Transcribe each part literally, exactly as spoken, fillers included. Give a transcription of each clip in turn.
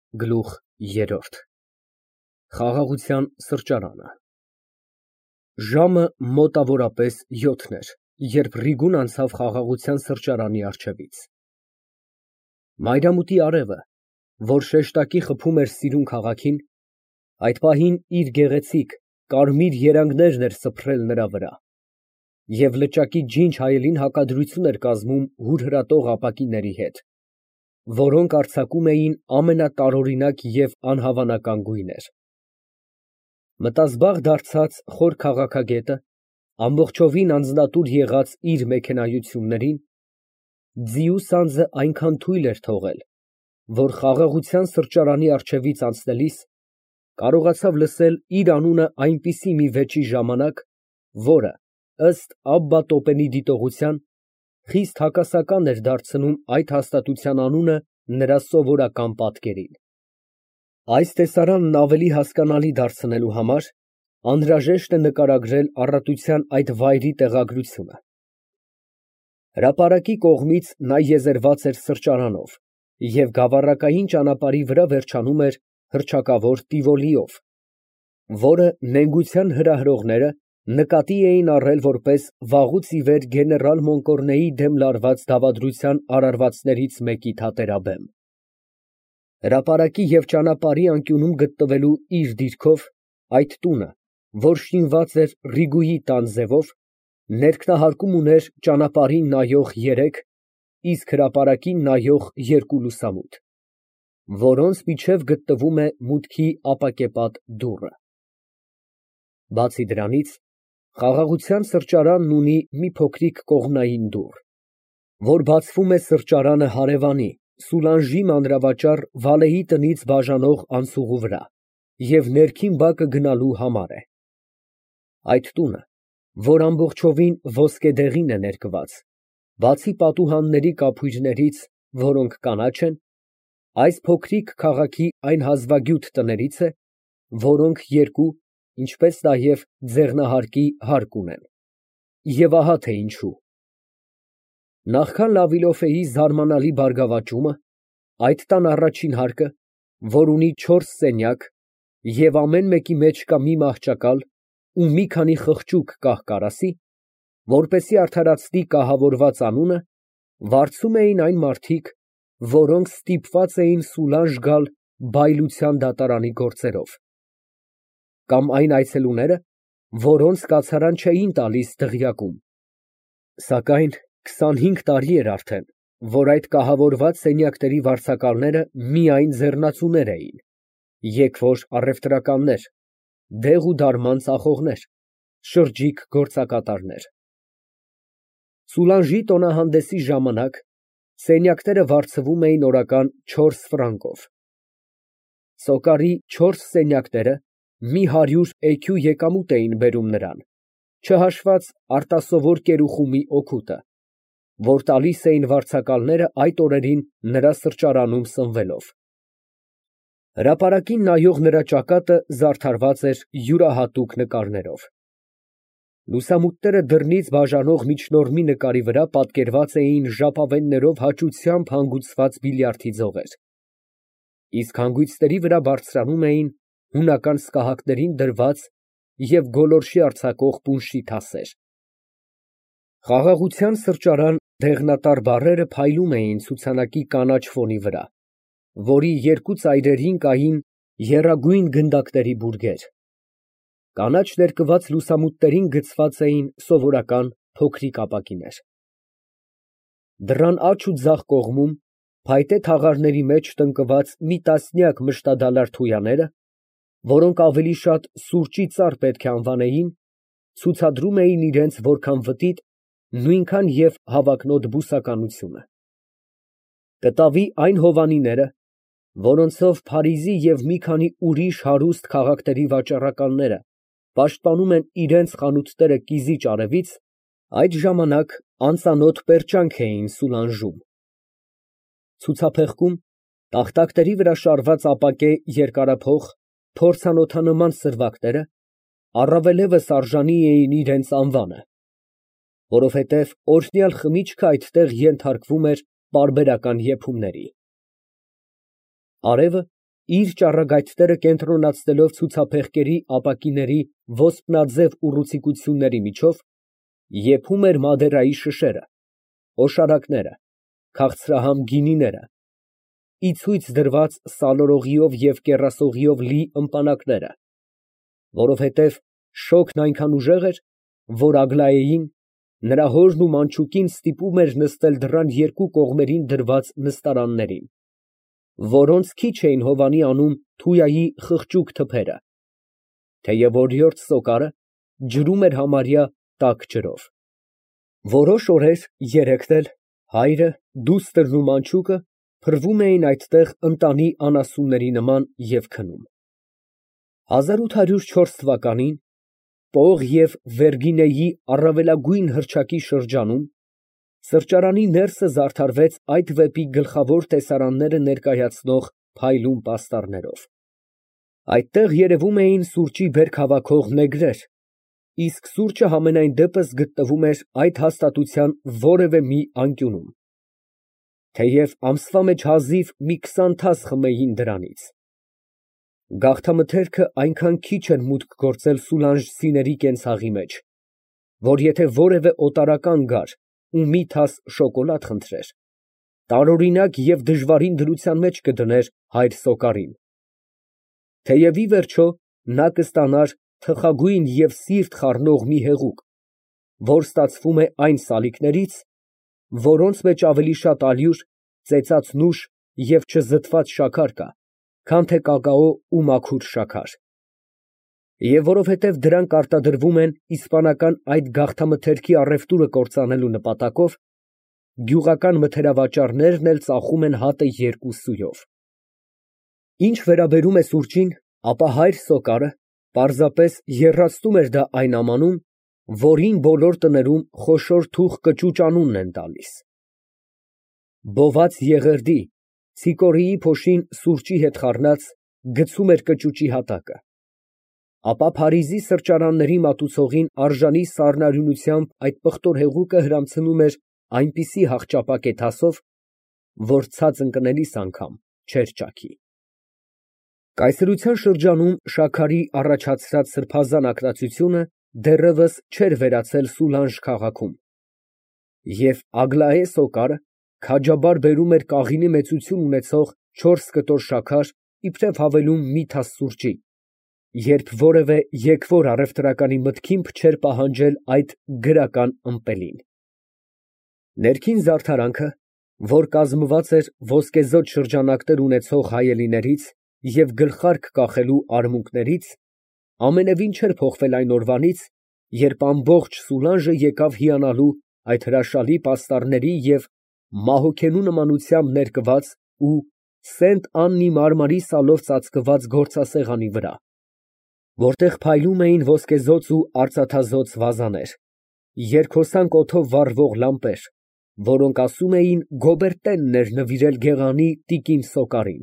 Գլուխ երրորդ Խաղաղության սրճարանը Ժամը մոտավորապես յոթն էր, երբ Ռիգուն անցավ խաղաղության սրճարանի առջևից։ Մայրամուտի արևը, որ շեշտակի խփում էր սիրուն քաղաքին, այդ պահին իր գեղեցիկ, կարմիր երանգներն էր սփռել նրա վրա, և լճակի ջինջ հայելին հակադրություն էր կազմում հուրհրատող ապակիների հետ, որոնք արձակում էին ամենատարօրինակ և անհավանական գույներ։ Մտազբաղ դարձած խոր քաղաքագետը, ամբողջովին անձնատուր եղած իր մեքենայություններին, ձիու սանձը այնքան թույլ էր թողել, որ խաղաղության սրճարանի առջևից անցնելիս կարողացավ լսել իր անունը այնպիսի մի վեճի ժամանակ, որը, ըստ Աբբա դիտողության, խիստ հակասական էր դարձնում այդ հաստատության անունը նրա սովորական պատկերին։ Այս տեսարանն ավելի հասկանալի դարձնելու համար անհրաժեշտ է նկարագրել առատության այդ վայրի տեղագրությունը։ Հրապարակի կողմից նա եզերված էր սրճարանով և գավառակային ճանապարհի վրա վերջանում էր հռչակավոր Տիվոլիով, որը նենգության հրահրողները նկատի էին առել որպես վաղուց ի վեր գեներալ Մոնկորնեի դեմ լարված դավադրության արարվածներից մեկի թատերաբեմ։ Հրապարակի և ճանապարհի անկյունում գտնվելու իր դիրքով, այդ տունը, որ շինված էր Ռիգուի տան ձևով, ներքնահարկում ուներ ճանապարհին նայող երեք, իսկ հրապարակին նայող երկու լուսամուտ, որոնց միջև գտնվում է մուտքի ապակեպատ դուռը։ Բացի դրանից, խաղաղության սրճարանն ունի մի փոքրիկ կողմնային դուռ, որ բացվում է սրճարանը հարևանի Սուլանժի մանրավաճառ Վալեի տնից բաժանող անցուղու վրա և ներքին բակը գնալու համար է։ Այդ տունը, որ ամբողջովին ոսկեդեղին է ներկված, բացի պատուհանների կափույրներից, որոնք կանաչ են, այս փոքրիկ քաղաքի այն հազվագյուտ տներից է, որոնք երկու, ինչպես նաև ձեղնահարկի հարկ ունեն։ Եվ ահա թե ինչու։ Նախքան Լավիլոֆեի զարմանալի բարգավաճումը, այդ տան առաջին հարկը, որ ունի չորս սենյակ և ամեն մեկի մեջ կա մի մահճակալ ու մի քանի խղճուկ կահ֊կարասի, որպեսզի արդարացնի կահավորված անունը, վարձում էին այն մարդիկ, որոնք ստիպված էին Սուլանժ գալ բայլության դատարանի գործերով, կամ այն այցելուները, որոնց կացարան չէին տալիս դղյակում, սակայն քսանհինգ տարի էր արդեն, որ այդ կահավորված սենյակների վարձակալները միայն ձեռնածուներ էին, եկվոր առևտրականներ, դեղ ու դարման ծախողներ, շրջիկ գործակատարներ։ Սուլանժի տոնահանդեսի ժամանակ սենյակները վարձվում էին օրական չորս ֆրանկով։ Սոկարի չորս սենյակները մի հարյուր էքյու եկամուտ էին բերում նրան, չհաշված արտասովոր կերուխումի օգուտը, որ տալիս էին վարձակալները այդ օրերին նրա սրճարանում սնվելով։ Հրապարակին նայող նրա ճակատը զարդարված էր յուրահատուկ նկարներով։ Լուսամուտները դռնից բաժանող միջնորմի նկարի վրա պատկերված էին ժապավեններով հաճությամբ հանգուցված բիլիարդի ձողեր, իսկ հանգույցների վրա բարձրանում էին հունական սկահակներին դրված և գոլորշի արձակող պունշի թասեր։ Խաղաղության սրճարան դեղնատար բառերը փայլում էին ցուցանակի կանաչ ֆոնի վրա, որի երկու ծայրերին կային եռագույն գնդակների բուրգեր։ Կանաչ ներկված լուսամուտներին գծված էին սովորական փոքրիկ ապակիներ։ Դռան աջ ու ձախ կողմում, փայտե թաղարների մեջ տնկված մի տասնյակ մշտադալար թույաները, որոնք ավելի շատ սուրճի ծառ պետք է անվանեին, ցուցադրում էին իրենց որքան վտիտ, նույնքան և հավակնոտ բուսականությունը։ Կտավի այն հովանիները, որոնցով Փարիզի և մի քանի ուրիշ հարուստ քաղաքների վաճառականները պաշտպանում են իրենց խանութները կիզիչ արևից, այդ ժամանակ անծանոթ պերճանք էին Սուլանժում։ Ցուցափեղկում տախտակների վրա շարված ապակե երկարափող, փորձանոթանման սրվակները առավելևս արժանի էին իրենց անվանը, որովհետև օրհնյալ խմիչքը այդտեղ ենթարկվում էր պարբերական եփումների։ Արևը, իր ճառագայթները կենտրոնացնելով ցուցափեղկերի ապակիների ոսպնաձև ուռուցիկությունների միջով, եփում էր Մադերայի շշերը, օշարակները, քաղցրահամ գինիները, ի ցույց դրված սալորողիով և կեռասողիով լի ըմպանակները, որովհետև շոգն այնքան ուժեղ էր, որ Ագլայեին, նրա հորն ու մանչուկին ստիպում էր նստել դռան երկու կողմերին դրված նստարաններին, որոնց քիչ էին հովանի անում Թույայի խղճուկ թփերը, թեև օրիորդ Սոկարը ջրում էր համարյա տաք ջրով։ Որոշ օրեր, երեքն էլ, հայրը, դուստրն ու մանչուկը փռվում էին այդտեղ ընտանի անասունների նման և քնում։ հազար ութ հարյուր չորս թվականին Պող և Վերգինեի առավելագույն հռչակի շրջանում սրճարանի ներսը զարդարվեց այդ վեպի գլխավոր տեսարանները ներկայացնող փայլուն պաստառներով։ Այդտեղ երևում էին սուրճի բերք հավաքող նեգրեր, իսկ սուրճը համենայն դեպս գտնվում էր այդ հաստատության որևէ մի անկյունում, թեև ամսվա մեջ հազիվ մի քսան թաս խմեին դրանից։ Գաղթամթերքը այնքան քիչ էր մուտք գործել սուլանժցիների կենցաղի մեջ, որ եթե որևէ օտարական գար ու մի թաս շոկոլադ խնդրեր, տարօրինակ և դժվարին դրության մեջ կդներ հայր Սոկարին, թեև ի վերջո նա կստանար թխագույն և սիրտ խառնող մի հեղուկ, որ ստացվում է այն սալիկներից, որոնց մեջ ավելի շատ ալյուր, ծեծած նուշ և չզտված շաքար կա, քան թե կակաո ու մաքուր շաքար։ Եվ որովհետև դրանք արտադրվում են իսպանական այդ գաղթամթերքի առևտուրը կործանելու նպատակով, գյուղական մթերավաճառներն էլ ծախում են հատը երկու սույով։ Ինչ վերաբերում է սուրճին, ապա հայր Սոկարը պարզապես եռացնում էր դա այն ամանուն, որին բոլոր տներում խոշոր թուղ կճուճ անունն են տալիս։ Բոված եղերդի, ցիկորիի փոշին սուրճի հետ խառնած, գցում էր կճուճի հատակը, ապա Փարիզի սրճարանների մատուցողին արժանի սառնարյունությամբ այդ պղտոր հեղուկը հրամցնում էր այնպիսի հախճապակե թասով, որ ցած ընկնելիս անգամ չէր ճաքի։ Կայսրության շրջանում շաքարի առաջացրած սրբազան ակնածությունը դեռևս չէր վերացել Սուլանժ քաղաքում, և Ագլայե Սոկարը քաջաբար բերում էր կաղինի մեծություն ունեցող չորս կտոր շաքար իբրև հավելում մի թաս սուրճի, երբ որևէ եկվոր առևտրականի մտքիմբ չէր պահանջել այդ գրական ըմպելին։ Ներքին զարդարանքը, որ կազմված էր ոսկեզօծ շրջանակներ ունեցող հայելիներից և գլխարկ կախելու արմունկներից, ամենևին չէր փոխվել այն օրվանից, երբ ամբողջ Սուլանժը եկավ հիանալու այդ հրաշալի պաստառների և մահոգենու նմանությամբ ներկված ու Սենտ Աննի մարմարի սալով ծածկված գործասեղանի վրա, որտեղ փայլում էին ոսկեզօծ ու արծաթազօծ վազաներ, երկհոսանք օդով վառվող լամպեր, որոնք ասում էին Գոբերտենն էր նվիրել գեղանի տիկին Սոկարին։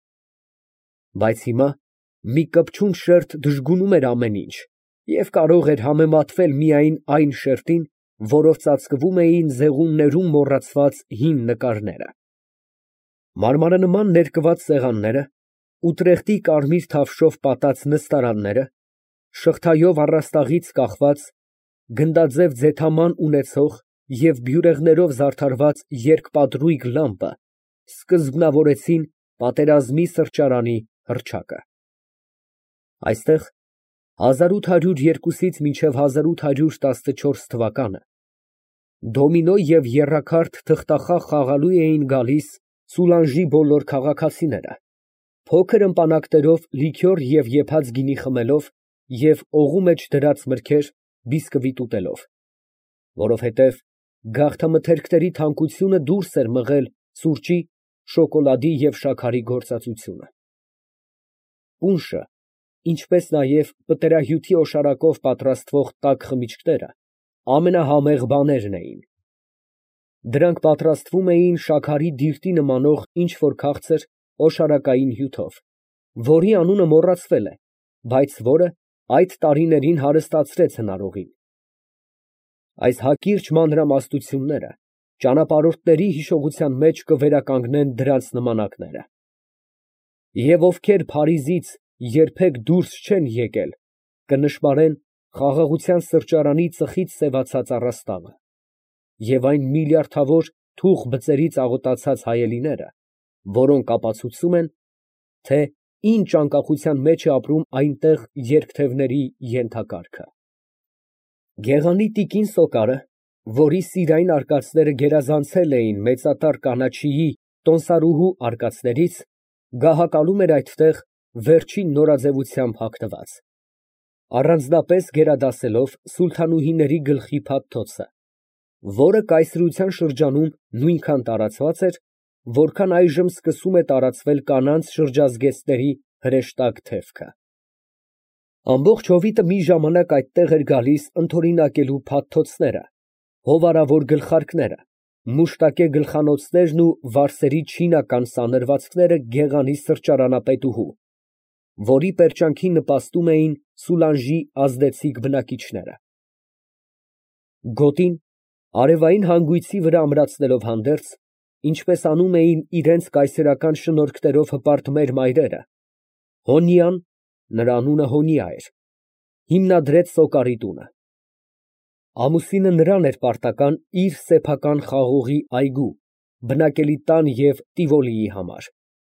Բայց հիմա մի կպչուն շերտ դժգունում էր ամեն ինչ և կարող էր համեմատվել միայն այն շերտին, որով ծածկվում էին զեղումներում մոռացված հին նկարները։ Մարմարենման ներկված սեղանները, ուտրեխտի կարմիր թավշով պատած նստարանները, շղթայով առաստաղից կախված, գնդաձև ձեթաման ունեցող և բյուրեղներով զարդարված երկպատրույգ լամպը սկզբնավորեցին պատերազմի սրճարանի հռչակը։ Այստեղ հազար ութ հարյուր երկուսից մինչև հազար ութ հարյուր տասնչորս թվականը դոմինո և եռաքարդ թղթախաղ խաղալու էին գալիս Սուլանժի բոլոր քաղաքացիները, փոքր ըմպանակներով լիքյոր և եփած գինի խմելով և օղու մեջ դրած մրգեր բիսկվիտ ուտելով, որովհետև գաղթամթերքների թանկությունը դուրս էր մղել սուրճի, շոկոլադի և շաքարի գործածությունը։ Պունշը, ինչպես նաև պտերահյութի օշարակով պատրաստվող տաք խմիչքները ամենահամեղ բաներն էին։ Դրանք պատրաստվում էին շաքարի դիրտի նմանող ինչ֊որ քաղցր, օշարակային հյութով, որի անունը մոռացվել է, բայց որը այդ տարիներին հարստացրեց հնարողին։ Այս հակիրճ մանրամասնությունները ճանապարհորդների հիշողության մեջ կվերականգնեն դրանց նմանակները։ Եվ ովքեր Փարիզից երբեք դուրս չեն եկել, կնշմարեն խաղաղության սրճարանի ծխից սևացած առաստաղը, և այն միլիարդավոր թուղ բծերից աղոտացած հայելիները, որոնք ապացուցում են, թե ինչ անկախության մեջ է ապրում այնտեղ երկթևների ենթակարգը։ Գեղանի տիկին Սոկարը, որի սիրային արկածները գերազանցել էին մեծատար կանաչիի տոնսարուհու արկածներից, գահակալում էր այդտեղ վերջին նորաձևությամբ հագնված, առանձնապես գերադասելով սուլթանուհիների գլխի փաթթոցը, որը կայսրության շրջանում նույնքան տարածված էր, որքան այժմ սկսում է տարածվել կանանց շրջազգեստների հրեշտակ թևքը։ Ամբողջ հովիտը մի ժամանակ այդտեղ էր գալիս ընդօրինակելու փաթթոցները, հովարավոր գլխարկները, մուշտակե գլխանոցներն ու վարսերի չինական սանրվածքները գեղանի սրճարանապետուհու, որի պերճանքին նպաստում էին Սուլանժի ազդեցիկ բնակիչները։ Գոտին, արևային հանգույցի վրա ամրացնելով հանդերձ, ինչպես անում էին իրենց կայսերական շնորհքներով հպարտ մերմայրերը, Հոնիան (նրա անունը Հոնիա էր) հիմնադրեց Սոկարի տունը։ Ամուսինը նրան էր պարտական իր սեփական խաղողի այգու, բնակելի տան և Տիվոլիի համար։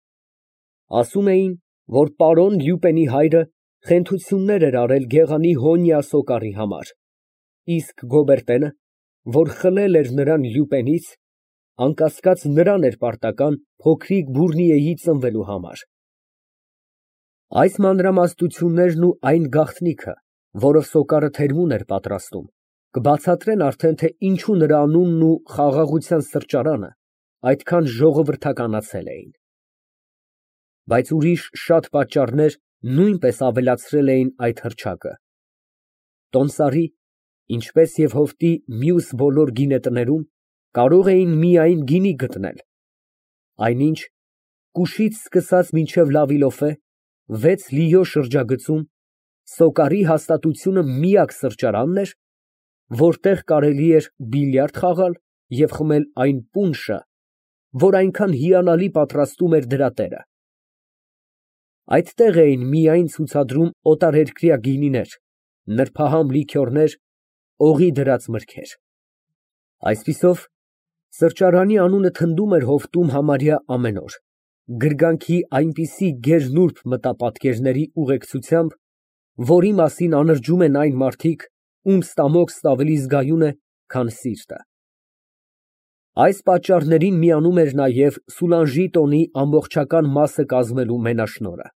Ասում էին, որ պարոն Լյուպենի հայրը խենթություններ էր արել գեղանի Հոնիա Սոկարի համար, իսկ Գոբերտենը, որ խլել էր նրան Լյուպենից, անկասկած նրան էր պարտական փոքրիկ Բուռնիեի ծնվելու համար։ Այս մանրամասնություններն ու այն գաղտնիքը, որով Սոկարը թերմուն էր պատրաստում, կբացատրեն արդեն, թե ինչու նրա անունն ու խաղաղության սրճարանը այդքան ժողովրդականացել էին։ Բայց ուրիշ շատ պատճառներ նույնպես ավելացրել էին այդ հռչակը։ Տոմսարի, ինչպես և հովտի մյուս բոլոր գինետներում, կարող էին միայն գինի գտնել, այնինչ, կուշից սկսած մինչև Լավիլոֆե, վեց լիո շրջագծում, Սոկարի հաստատությունը միակ սրճարանն էր, որտեղ կարելի էր բիլիարդ խաղալ և խմել այն պունշը, որ այնքան հիանալի պատրաստում էր դրա տերը։ Այդտեղ էին միայն ցուցադրում օտարերկրյա գինիներ, նրբահամ լիքյորներ, օղի դրած մրգեր։ Այսպիսով, սրճարանի անունը թնդում էր հովտում համարյա ամեն օր, գրգանքի այնպիսի գերնուրբ մտապատկերների ուղեկցությամբ, որի մասին անրջում են այն մարդիկ, ում ստամոքսն ավելի զգայուն է, քան սիրտը։ Այս պատճառներին միանում էր նաև Սուլանժի տոնի ամբողջական մասը կազմելու մենաշնորհը։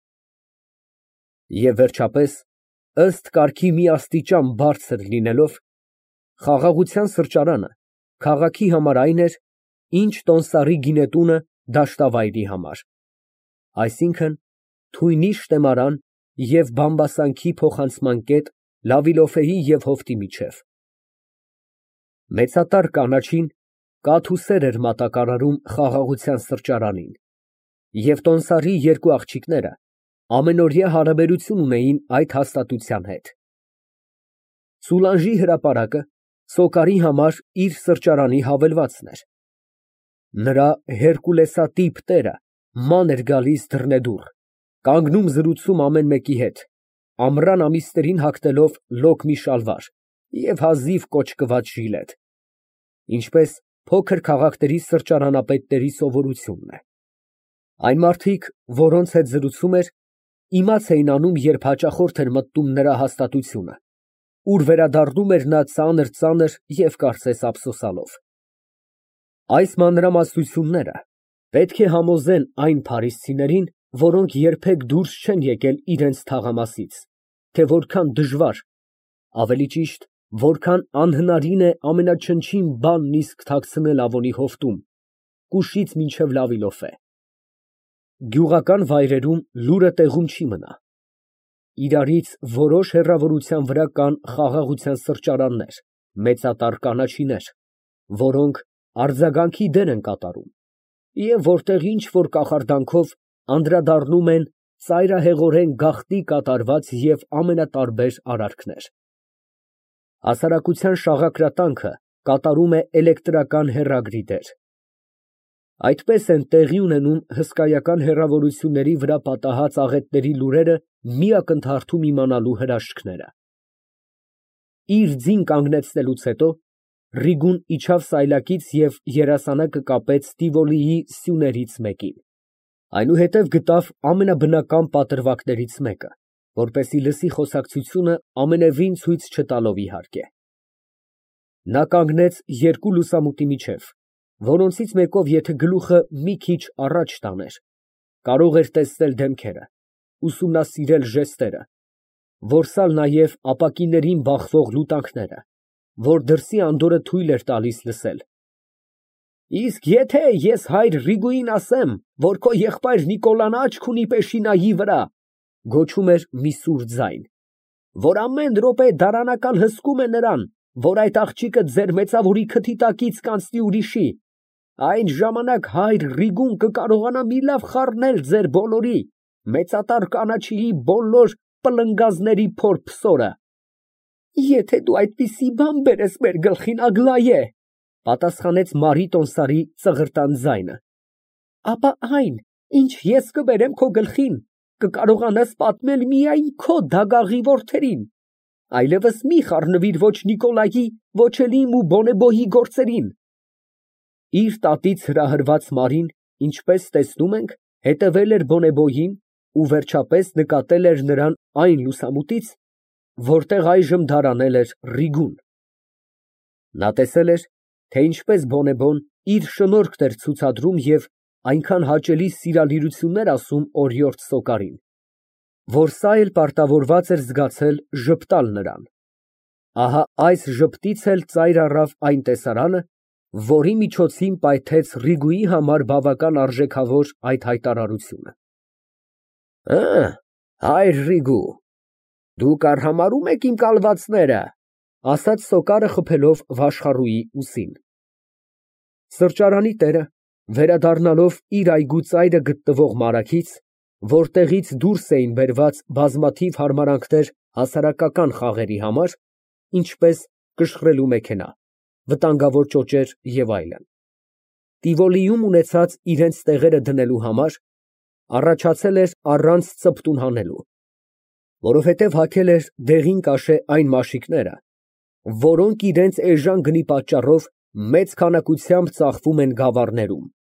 Եվ վերջապես, ըստ կարգի մի աստիճան բարձր լինելով, խաղաղության սրճարանը քաղաքի համար այն էր, ինչ Տոմսարի գինետունը դաշտավայրի համար, այսինքն՝ թույնի շտեմարան և բամբասանքի փոխանցման կետ Լավիլոֆեի և հովտի միջև։ Մեծատար կանաչին կաթ ու սեր էր մատակարարում խաղաղության սրճարանին, և Տոմսարի երկու աղջիկները ամենօրյա հարաբերություն ունեին այդ հաստատության հետ։ Սուլանժի հրապարակը Սոկարի համար իր սրճարանի հավելվածն էր։ Նրա հերկուլեսատիպ տերը ման էր գալիս դռնեդուռ, կանգնում զրուցում ամեն մեկի հետ, ամռան ամիսներին հագնելով լոկ մի շալվար և հազիվ կոճկված ժիլետ, ինչպես փոքր քաղաքների սրճարանապետների սովորությունն է։ Այն մարդիկ, որոնց հետ զրուցում էր, իմաց էին անում, երբ հաճախորդ էր մտնում նրա հաստատությունը, ուր վերադառնում էր նա ծանր֊ծանր և կարծես ափսոսալով։ Այս մանրամասնությունները պետք է համոզեն այն փարիզցիներին, որոնք երբեք դուրս չեն եկել իրենց թաղամասից, թե որքան դժվար, ավելի ճիշտ, որքան անհնարին է ամենաչնչին բանն իսկ թաքցնել Ավոնի հովտում, Կուշից մինչև Լավիլոֆե։ Գյուղական վայրերում լուրը տեղում չի մնա։ Իրարից որոշ հեռավորության վրա կան խաղաղության սրճարաններ, մեծատար կանաչիներ, որոնք արձագանքի դեր են կատարում, և որտեղ ինչ֊որ կախարդանքով անդրադառնում են ծայրահեղորեն գաղտնի կատարված և ամենատարբեր արարքներ։ Հասարակության շաղակրատանքը կատարում է էլեկտրական հեռագրի դեր։ Այդպես են տեղի ունենում հսկայական հեռավորությունների վրա պատահած աղետների լուրերը մի ակնթարթում իմանալու հրաշքները։ Իր ձին կանգնեցնելուց հետո Ռիգուն իջավ սայլակից և երասանակը կապեց Տիվոլիի սյուներից մեկին, այնուհետև գտավ ամենաբնական պատրվակներից մեկը, որպեսզի լսի խոսակցությունը ամենևին ցույց չտալով, իհարկե։ Նա կանգնեց երկու լուսամուտի միջև, որոնցից մեկով եթե գլուխը մի քիչ առաջ տաներ, կարող էր տեսնել դեմքերը, ուսումնասիրել ժեստերը, որսալ նաև ապակիներին բախվող լուտանքները, որ դրսի անդորրը թույլ էր տալիս լսել։ Իսկ եթե ես հայր Ռիգուին ասեմ, որ քո եղբայր Նիկոլան աչք ունի Պեշինայի վրա, գոչում էր մի սուր ձայն, որ ամեն րոպե դարանակալ հսկում է նրան, որ այդ աղջիկը ձեր մեծավորի քթի տակից կանցնի ուրիշի, այն ժամանակ հայր Ռիգուն կկարողանա մի լավ խառնել ձեր բոլորի, մեծատար կանաչիի բոլոր պլնգազների փորփսորը։ Եթե դու այդպիսի բան բերես մեր գլխին, Ագլայե, պատասխանեց Մարի Տոնսարի ծղրտան ձայնը, ապա այն, ինչ ես կբերեմ քո գլխին, կկարողանաս պատմել միայն քո դագաղի որդերին, այլևս մի խառնվիր ոչ Նիկոլայի, ոչ էլ իմ ու Բոնեբոյի գործերին։ Իր տատից հրահրված Մարին, ինչպես տեսնում ենք, հետևել էր Բոնեբոյին ու վերջապես նկատել էր նրան այն լուսամուտից, որտեղ այժմ դարանել էր Ռիգուն։ Նա տեսել էր, թե ինչպես Բոնեբոն իր շնորհքն էր ցուցադրում և այնքան հաճելի սիրալիրություններ ասում օրիորդ Սոկարին, որ սա էլ պարտավորված էր զգացել ժպտալ նրան։ Ահա այս ժպտից էլ ծայր առավ այն տեսարանը, որի միջոցին պայթեց Ռիգուի համար բավական արժեքավոր այդ հայտարարությունը։ Ա, հայր Ռիգու, դուք արհամարհո՞ւմ եք իմ կալվածները, ասաց Սոկարը խփելով վաշխառուի ուսին։ Սրճարանի տերը, վերադառնալով իր այգու ծայրը գտնվող մարագից, որտեղից դուրս էին բերված բազմաթիվ հարմարանքներ հասարակական խաղերի համար, ինչպես կշռելու մեքենա, վտանգավոր ճոճեր և այլն, Տիվոլիում ունեցած իրենց տեղերը դնելու համար, առաջացել էր առանց ծպտուն հանելու, որովհետև հագել էր դեղին կաշե այն մաշիկները, որոնք իրենց էժան գնի պատճառով մեծ քանակությամբ ծախվում են գավառներում։